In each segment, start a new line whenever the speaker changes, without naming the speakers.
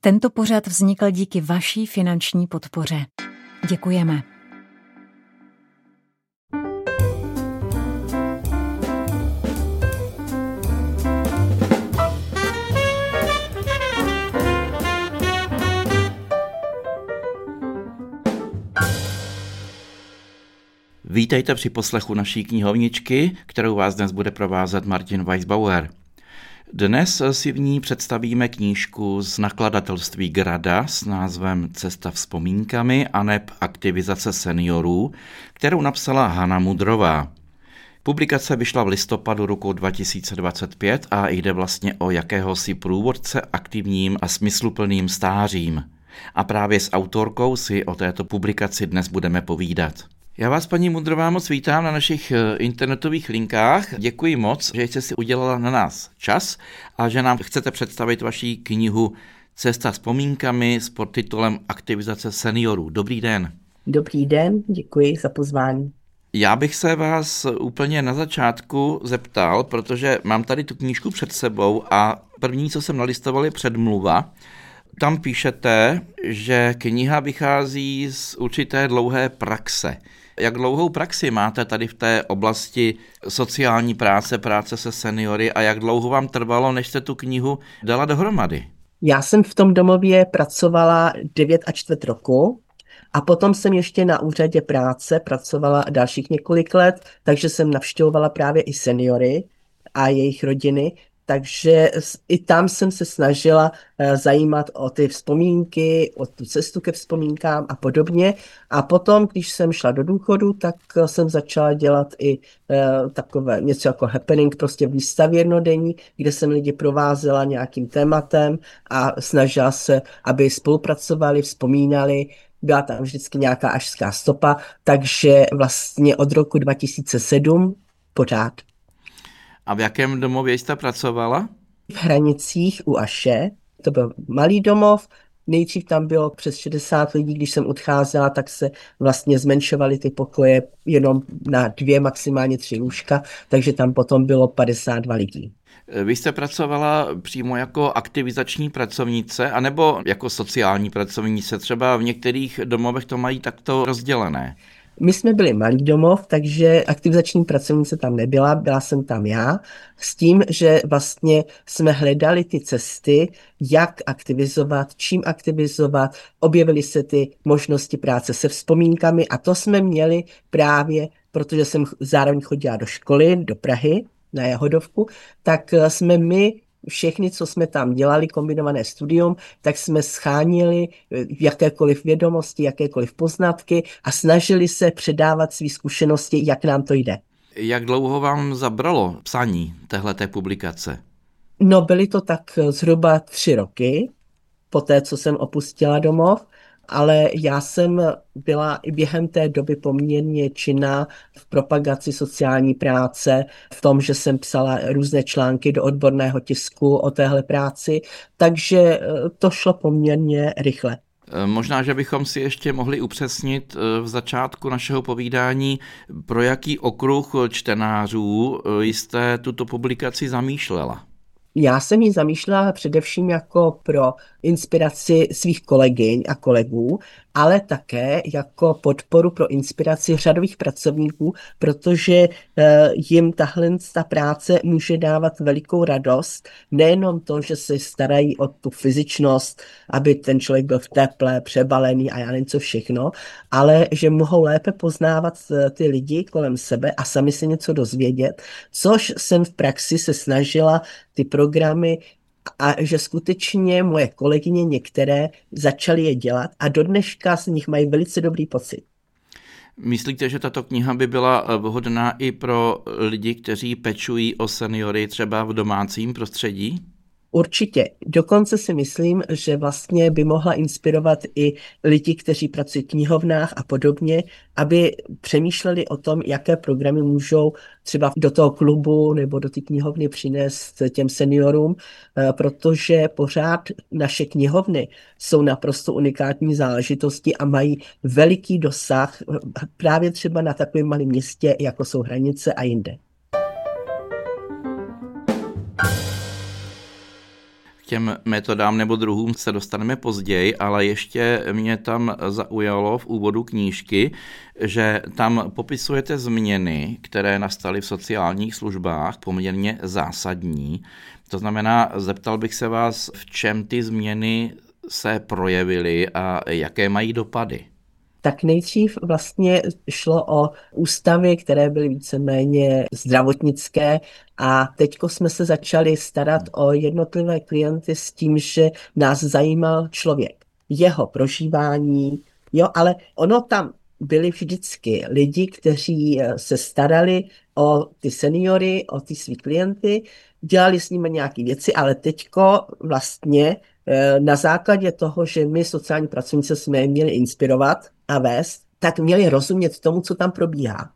Tento pořad vznikl díky vaší finanční podpoře. Děkujeme.
Vítejte při poslechu naší knihovničky, kterou vás dnes bude provázet Martin Weisbauer. Dnes si v ní představíme knížku z nakladatelství Grada s názvem Cesta vzpomínkami aneb aktivizace seniorů, kterou napsala Hana Mudrová. Publikace vyšla v listopadu roku 2025 a jde vlastně o jakéhosi průvodce aktivním a smysluplným stářím. A právě s autorkou si o této publikaci dnes budeme povídat. Já vás, paní Mudrová, moc vítám na našich internetových linkách. Děkuji moc, že jste si udělala na nás čas a že nám chcete představit vaši knihu Cesta vzpomínkami s podtitulem Aktivizace seniorů. Dobrý den.
Dobrý den, děkuji za pozvání.
Já bych se vás úplně na začátku zeptal, protože mám tady tu knížku před sebou a první, co jsem nalistoval, je předmluva. Tam píšete, že kniha vychází z určité dlouhé praxe. Jak dlouhou praxi máte tady v té oblasti sociální práce, práce se seniory a jak dlouho vám trvalo, než jste tu knihu dala dohromady?
Já jsem v tom domově pracovala 9,25 roku a potom jsem ještě na úřadě práce pracovala dalších několik let, takže jsem navštěvovala právě i seniory a jejich rodiny. Takže i tam jsem se snažila zajímat o ty vzpomínky, o tu cestu ke vzpomínkám a podobně. A potom, když jsem šla do důchodu, tak jsem začala dělat i takové něco jako happening, prostě výstavy jednodenní, kde jsem lidi provázela nějakým tématem a snažila se, aby spolupracovali, vzpomínali. Byla tam vždycky nějaká ašská stopa, takže vlastně od roku 2007 pořád.
A v jakém domově jste pracovala?
V Hranicích u Aše. To byl malý domov. Nejdřív tam bylo přes 60 lidí, když jsem odcházela, tak se vlastně zmenšovaly ty pokoje jenom na 2, maximálně 3 lůžka, takže tam potom bylo 52 lidí.
Vy jste pracovala přímo jako aktivizační pracovnice, anebo jako sociální pracovnice? Třeba v některých domovech to mají takto rozdělené.
My jsme byli malý domov, takže aktivizační pracovnice tam nebyla, byla jsem tam já, s tím, že vlastně jsme hledali ty cesty, jak aktivizovat, čím aktivizovat, objevily se ty možnosti práce se vzpomínkami a to jsme měli právě, protože jsem zároveň chodila do školy, do Prahy, na Jahodovku, tak jsme my všechny, co jsme tam dělali, kombinované studium, tak jsme schánili jakékoliv vědomosti, jakékoliv poznatky a snažili se předávat své zkušenosti, jak nám to jde.
Jak dlouho vám zabralo psaní téhleté publikace?
No, byly to tak zhruba 3 roky, poté, co jsem opustila domov, ale já jsem byla i během té doby poměrně činná v propagaci sociální práce, v tom, že jsem psala různé články do odborného tisku o téhle práci, takže to šlo poměrně rychle.
Možná, že bychom si ještě mohli upřesnit v začátku našeho povídání, pro jaký okruh čtenářů jste tuto publikaci zamýšlela.
Já jsem ji zamýšlela především jako pro inspiraci svých kolegyň a kolegů, ale také jako podporu pro inspiraci řadových pracovníků, protože jim ta práce může dávat velikou radost. Nejenom to, že se starají o tu fyzičnost, aby ten člověk byl v teple, přebalený a já nevím co všechno, ale že mohou lépe poznávat ty lidi kolem sebe a sami se něco dozvědět, což jsem v praxi se snažila ty programy a že skutečně moje kolegyně některé začaly je dělat a do dneška z nich mají velice dobrý pocit.
Myslíte, že tato kniha by byla vhodná i pro lidi, kteří pečují o seniory třeba v domácím prostředí?
Určitě. Dokonce si myslím, že vlastně by mohla inspirovat i lidi, kteří pracují v knihovnách a podobně, aby přemýšleli o tom, jaké programy můžou třeba do toho klubu nebo do té knihovny přinést těm seniorům, protože pořád naše knihovny jsou naprosto unikátní záležitosti a mají veliký dosah právě třeba na takovém malém městě, jako jsou Hranice a jinde.
těm metodám nebo druhům se dostaneme později, ale ještě mě tam zaujalo v úvodu knížky, že tam popisujete změny, které nastaly v sociálních službách, poměrně zásadní. To znamená, zeptal bych se vás, v čem ty změny se projevily a jaké mají dopady?
Tak nejdřív vlastně šlo o ústavy, které byly víceméně zdravotnické a teďko jsme se začali starat o jednotlivé klienty s tím, že nás zajímal člověk, jeho prožívání, jo, ale ono tam byli vždycky lidi, kteří se starali o ty seniory, o ty svý klienty, dělali s nimi nějaké věci, ale teďko vlastně na základě toho, že my sociální pracovníci jsme je měli inspirovat a vést, tak měli rozumět tomu, co tam probíhá.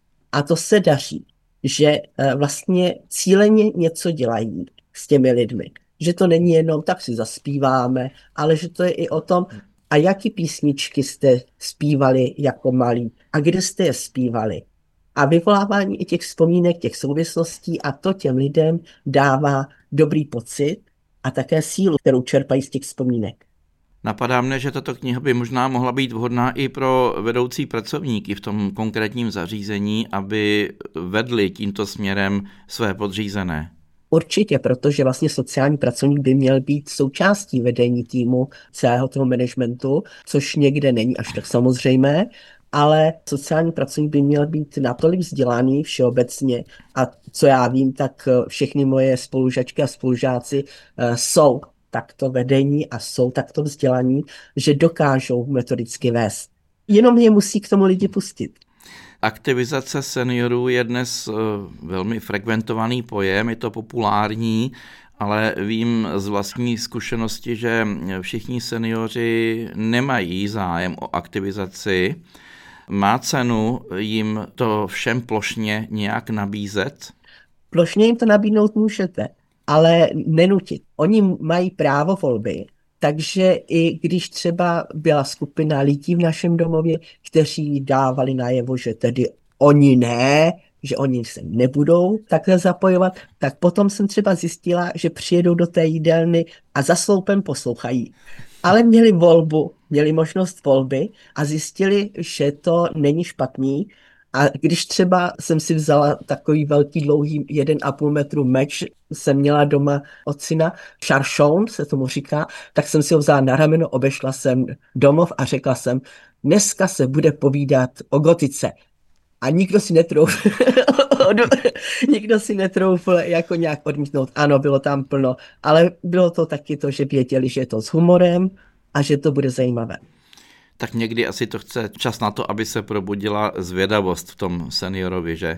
A to se daří, že vlastně cíleně něco dělají s těmi lidmi. Že to není jenom tak si zaspíváme, ale že to je i o tom, a jaký písničky jste zpívali jako malí a kde jste je zpívali. A vyvolávání i těch vzpomínek, těch souvislostí a to těm lidem dává dobrý pocit a také sílu, kterou čerpají z těch vzpomínek.
Napadá mne, že tato kniha by možná mohla být vhodná i pro vedoucí pracovníky v tom konkrétním zařízení, aby vedli tímto směrem své podřízené.
Určitě, protože vlastně sociální pracovník by měl být součástí vedení týmu celého toho managementu, což někde není až tak samozřejmé, ale sociální pracovník by měl být natolik vzdělaný všeobecně a co já vím, tak všechny moje spolužačky a spolužáci jsou takto vedení a jsou takto vzdělaní, že dokážou metodicky vést. Jenom je musí k tomu lidi pustit.
Aktivizace seniorů je dnes velmi frekventovaný pojem, je to populární, ale vím z vlastní zkušenosti, že všichni seniori nemají zájem o aktivizaci. Má cenu jim to všem plošně nějak nabízet?
Plošně jim to nabídnout můžete, ale nenutit. Oni mají právo volby, takže i když třeba byla skupina lidí v našem domově, kteří dávali najevo, že tedy oni ne, že oni se nebudou takhle zapojovat, tak potom jsem třeba zjistila, že přijedou do té jídelny a za sloupem poslouchají. Ale měli volbu, měli možnost volby a zjistili, že to není špatný. A když třeba jsem si vzala takový velký, dlouhý 1,5 metru meč, jsem měla doma od syna, Charchon se tomu říká, tak jsem si ho vzala na rameno, obešla jsem domov a řekla jsem, dneska se bude povídat o gotice. A nikdo si netroufl jako nějak odmítnout. Ano, bylo tam plno, ale bylo to taky to, že věděli, že je to s humorem a že to bude zajímavé.
Tak někdy asi to chce čas na to, aby se probudila zvědavost v tom seniorovi, že?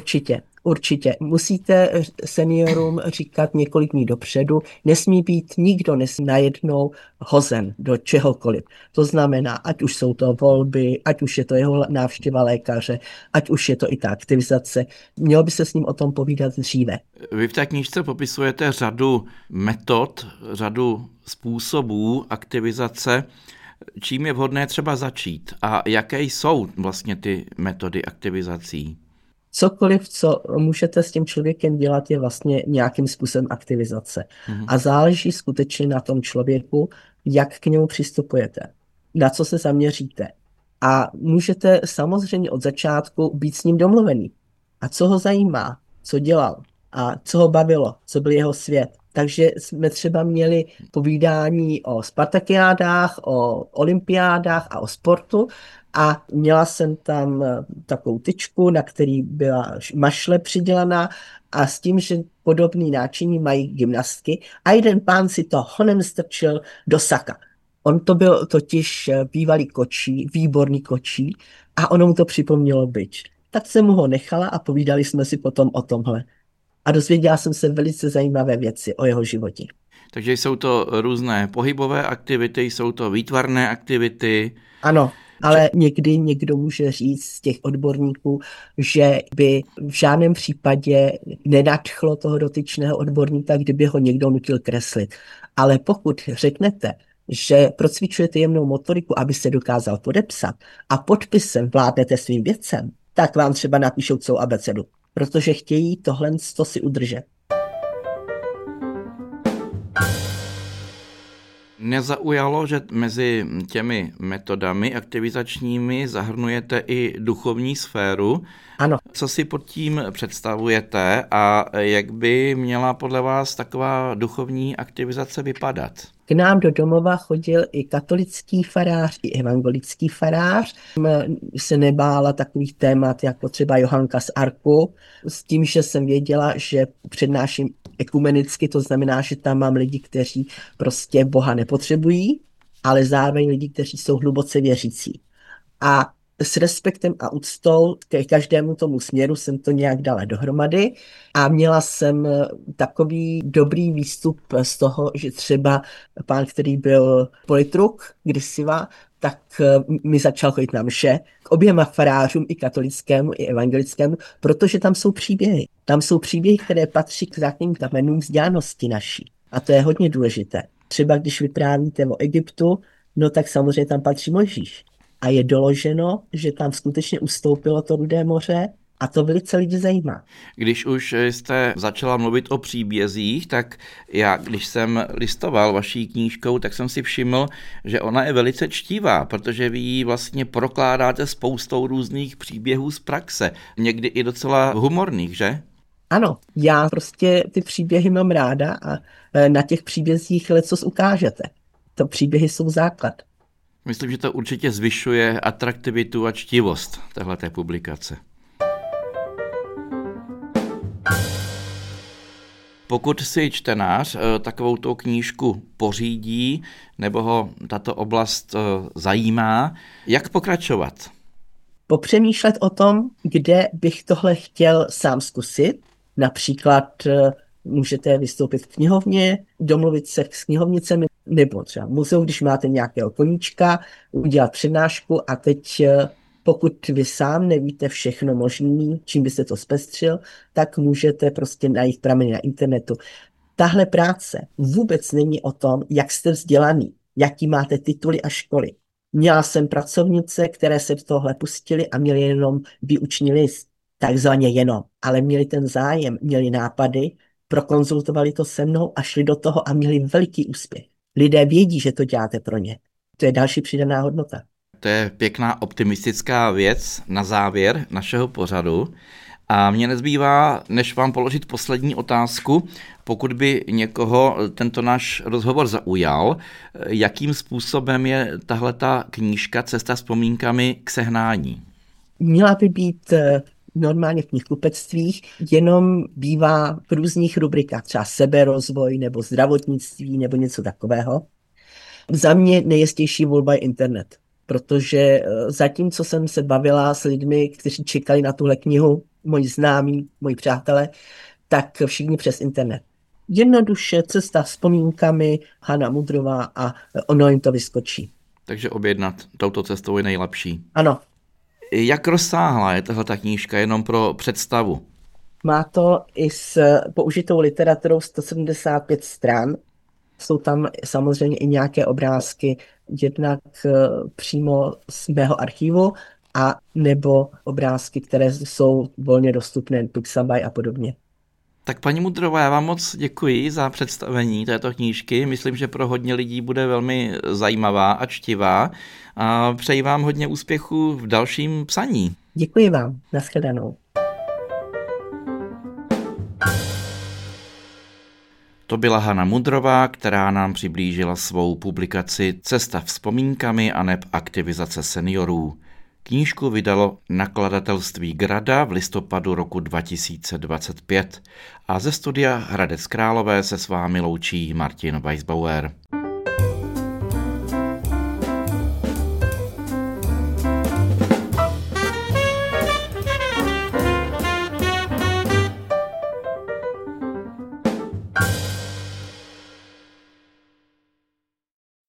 Určitě. Musíte seniorům říkat několik dní dopředu, nesmí být nikdo najednou hozen do čehokoliv. To znamená, ať už jsou to volby, ať už je to jeho návštěva lékaře, ať už je to i ta aktivizace, mělo by se s ním o tom povídat dříve. Vy v té knížce popisujete řadu metod, řadu způsobů aktivizace. Čím je vhodné třeba začít a jaké jsou vlastně ty metody aktivizací?
Cokoliv, co můžete s tím člověkem dělat, je vlastně nějakým způsobem aktivizace. A záleží skutečně na tom člověku, jak k němu přistupujete, na co se zaměříte. A můžete samozřejmě od začátku být s ním domluvený. A co ho zajímá, co dělal a co ho bavilo, co byl jeho svět. Takže jsme třeba měli povídání o spartakiádách, o olympiádách a o sportu a měla jsem tam takovou tyčku, na který byla mašle přidělaná a s tím, že podobný náčiní mají gymnastky a jeden pán si to honem strčil do saka. On to byl totiž bývalý kočí, výborný kočí a ono mu to připomnělo bič. Tak jsem mu ho nechala a povídali jsme si potom o tomhle. A dozvěděla jsem se velice zajímavé věci o jeho životě.
Takže jsou to různé pohybové aktivity, jsou to výtvarné aktivity.
Ano, ale někdy někdo může říct z těch odborníků, že by v žádném případě nenadchlo toho dotyčného odborníka, kdyby ho někdo nutil kreslit. Ale pokud řeknete, že procvičujete jemnou motoriku, aby se dokázal podepsat a podpisem vládnete svým věcem, tak vám třeba napíšou celou abecedu, protože chtějí tohle si udržet.
Nezaujalo, že mezi těmi metodami aktivizačními zahrnujete i duchovní sféru.
Ano.
Co si pod tím představujete a jak by měla podle vás taková duchovní aktivizace vypadat?
K nám do domova chodil i katolický farář, i evangelický farář. Se nebála takových témat, jako třeba Johanka z Arku, s tím, že jsem věděla, že přednáším ekumenicky, to znamená, že tam mám lidi, kteří prostě Boha nepotřebují, ale zároveň lidi, kteří jsou hluboce věřící. A s respektem a úctou ke každému tomu směru jsem to nějak dala dohromady a měla jsem takový dobrý výstup z toho, že třeba pán, který byl politruk kdysiva, tak mi začal chodit na mše k oběma farářům, i katolickému, i evangelickému, protože tam jsou příběhy. Tam jsou příběhy, které patří k základním kamenům vzdělanosti naší. A to je hodně důležité. Třeba když vyprávíte o Egyptu, no tak samozřejmě tam patří Mojžíš. A je doloženo, že tam skutečně ustoupilo to Rudé moře a to velice lidi zajímá.
Když už jste začala mluvit o příbězích, tak já, když jsem listoval vaší knížkou, tak jsem si všiml, že ona je velice čtivá, protože vy ji vlastně prokládáte spoustou různých příběhů z praxe, někdy i docela humorných, že?
Ano, já prostě ty příběhy mám ráda a na těch příbězích lecos ukážete. To příběhy jsou základ.
Myslím, že to určitě zvyšuje atraktivitu a čtivost téhleté publikace. Pokud si čtenář takovouto knížku pořídí nebo ho tato oblast zajímá, jak pokračovat?
Popřemýšlet o tom, kde bych tohle chtěl sám zkusit. Například můžete vystoupit v knihovně, domluvit se s knihovnicemi, nebo třeba v muzeu, když máte nějakého koníčka, udělat přednášku a teď pokud vy sám nevíte všechno možné, čím byste to zpestřil, tak můžete prostě najít prameny na internetu. Tahle práce vůbec není o tom, jak jste vzdělaný, jaký máte tituly a školy. Měla jsem pracovnice, které se do tohle pustily a měly jenom výuční list, takzvaně jenom, ale měli ten zájem, měli nápady, prokonzultovali to se mnou a šli do toho a měli veliký úspěch. Lidé vědí, že to děláte pro ně. To je další přidaná hodnota.
To je pěkná optimistická věc na závěr našeho pořadu. A mně nezbývá, než vám položit poslední otázku, pokud by někoho tento náš rozhovor zaujal, jakým způsobem je tahleta knížka Cesta vzpomínkami k sehnání?
Měla by být normálně v knihkupectvích, jenom bývá v různých rubrikách, třeba seberozvoj nebo zdravotnictví nebo něco takového. Za mě nejjistější volba je internet, protože zatímco jsem se bavila s lidmi, kteří čekali na tuhle knihu, moji známí, moji přátelé, tak všichni přes internet. Jednoduše Cesta vzpomínkami, Hana Mudrová a ono jim to vyskočí.
Takže objednat touto cestou je nejlepší.
Ano.
Jak rozsáhlá je tahleta knížka jenom pro představu?
Má to i s použitou literaturou 175 stran. Jsou tam samozřejmě i nějaké obrázky, jednak přímo z mého archivu, a nebo obrázky, které jsou volně dostupné, Pixabay a podobně.
Tak paní Mudrová, já vám moc děkuji za představení této knížky. Myslím, že pro hodně lidí bude velmi zajímavá a čtivá. A přeji vám hodně úspěchů v dalším psaní.
Děkuji vám. Nashledanou.
To byla Hana Mudrová, která nám přiblížila svou publikaci Cesta vzpomínkami aneb aktivizace seniorů. Knížku vydalo nakladatelství Grada v listopadu roku 2025. A ze studia Hradec Králové se s vámi loučí Martin Weisbauer.